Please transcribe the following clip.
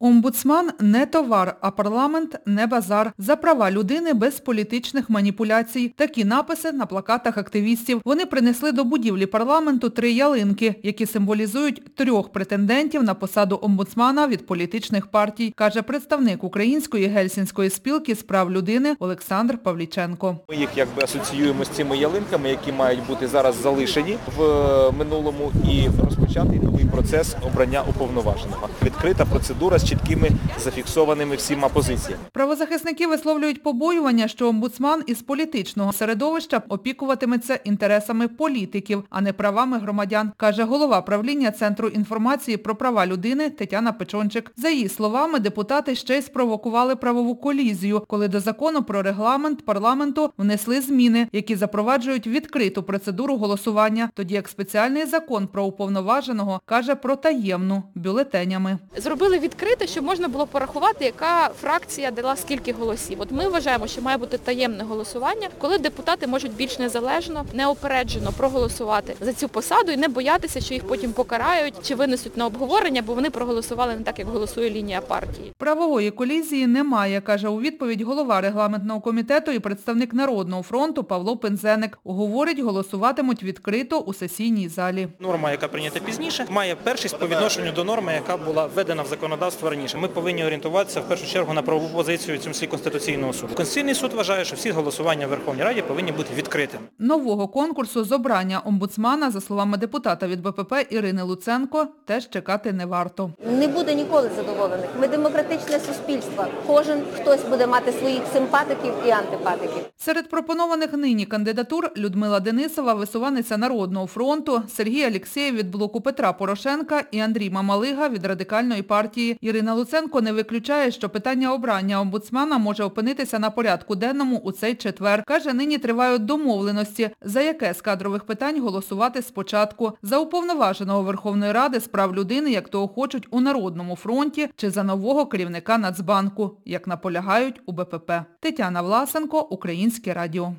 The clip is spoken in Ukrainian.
Омбудсман – не товар, а парламент – не базар. За права людини без політичних маніпуляцій. Такі написи на плакатах активістів. Вони принесли до будівлі парламенту 3 ялинки, які символізують 3 претендентів на посаду омбудсмана від політичних партій, каже представник Української Гельсінської спілки з прав людини Олександр Павліченко. Ми їх асоціюємо з цими ялинками, які мають бути зараз залишені в минулому і розпочатий новий процес обрання уповноваженого. Відкрита процедура з чіткими зафіксованими всіма позиціями. Правозахисники висловлюють побоювання, що омбудсман із політичного середовища опікуватиметься інтересами політиків, а не правами громадян, каже голова правління Центру інформації про права людини Тетяна Печончик. За її словами, депутати ще й спровокували правову колізію, коли до закону про регламент парламенту внесли зміни, які запроваджують відкриту процедуру голосування, тоді як спеціальний закон про уповноваженого каже про таємну бюлетенями. Зробили відкрите, щоб можна було порахувати, яка фракція дала скільки голосів. От ми вважаємо, що має бути таємне голосування, коли депутати можуть більш незалежно, неупереджено проголосувати за цю посаду і не боятися, що їх потім покарають чи винесуть на обговорення, бо вони проголосували не так, як голосує лінія партії. Правової колізії немає, каже у відповідь голова регламентного комітету і представник Народного фронту Павло Пинзеник. Говорить, голосуватимуть відкрито у сесійній залі. Норма, яка прийнята пізніше, має першість по відношенню до норми, яка була введена в законодавство раніше. Ми повинні орієнтуватися в першу чергу на правову позицію в цьому числі Конституційного суду. Конституційний суд вважає, що всі голосування в Верховній Раді повинні бути відкритими. Нового конкурсу з обрання омбудсмана, за словами депутата від БПП Ірини Луценко, теж чекати не варто. Не буде ніколи задоволених. Ми демократичне суспільство. Кожен хтось буде мати своїх симпатиків і антипатиків. Серед пропонованих нині кандидатур Людмила Денисова, висуванниця Народного фронту, Сергій Алєксєєв від блоку Петра Порошенка і Андрій Мамалига від Радикальної партії. Ірина Луценко не виключає, що питання обрання омбудсмана може опинитися на порядку денному у цей четвер. Каже, нині тривають домовленості, за яке з кадрових питань голосувати спочатку. За уповноваженого Верховної Ради з прав людини, як того хочуть у Народному фронті, чи за нового керівника Нацбанку, як наполягають у БПП. Тетяна Власенко, Українське радіо.